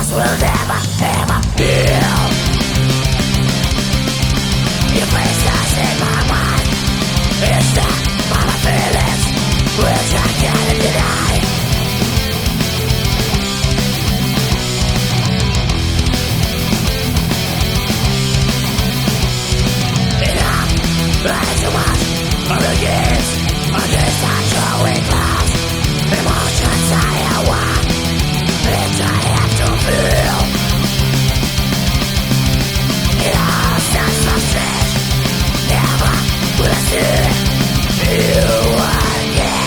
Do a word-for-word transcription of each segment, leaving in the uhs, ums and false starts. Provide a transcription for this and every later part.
will never ever heal. Your face lies in my mind. It's not all my feelings which I can't deny. Enough, I too much of the years of this unshowing clouds. Emotions I want, and I have to feel. It all sounds so strange. Never will I see you again.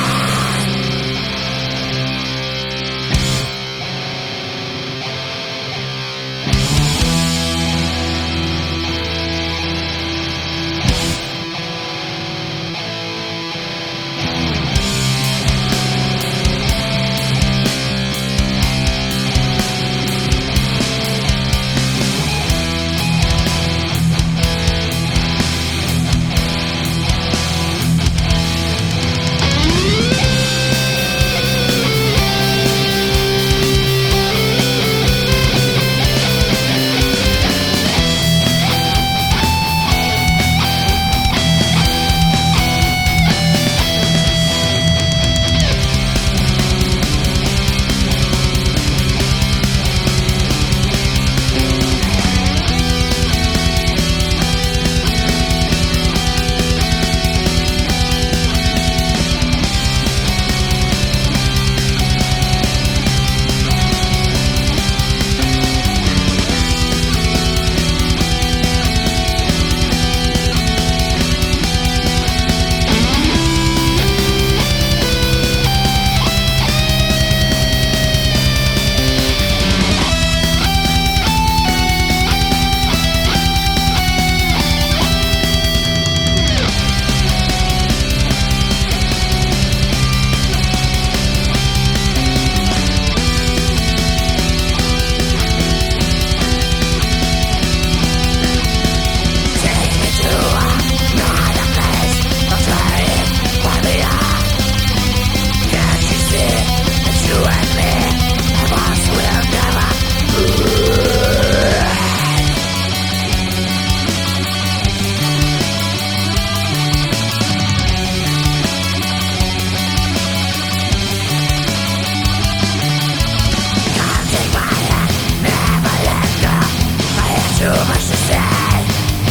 Too much to say.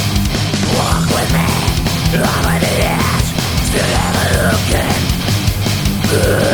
Walk with me, I'm on the edge, still ever looking good.